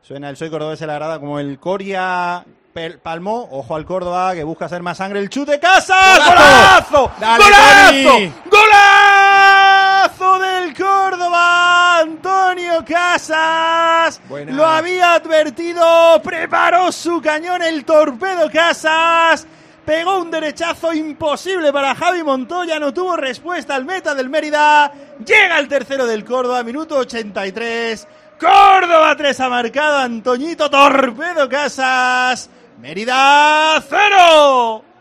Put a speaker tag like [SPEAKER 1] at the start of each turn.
[SPEAKER 1] Suena el Soy Cordobés en la grada como el Coria palmó. Ojo al Córdoba que busca hacer más sangre. El chute Casas. ¡Golazo!
[SPEAKER 2] Dale,
[SPEAKER 1] ¡Golazo!
[SPEAKER 2] Toni.
[SPEAKER 1] ¡Golazo del Córdoba! Antonio Casas.
[SPEAKER 2] Buena.
[SPEAKER 1] Lo había advertido. Preparó su cañón el Torpedo Casas. Pegó un derechazo imposible para Javi Montoya. No tuvo respuesta al meta del Mérida. Llega el tercero del Córdoba. Minuto 83. Córdoba 3 ha marcado Antoñito Torpedo Casas. Mérida 0.